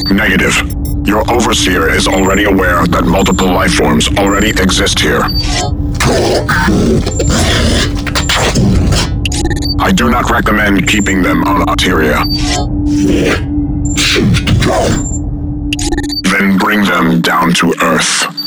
Negative. Your overseer is already aware that multiple life forms already exist here. I do not recommend keeping them on Alteria. Then bring them down to Earth.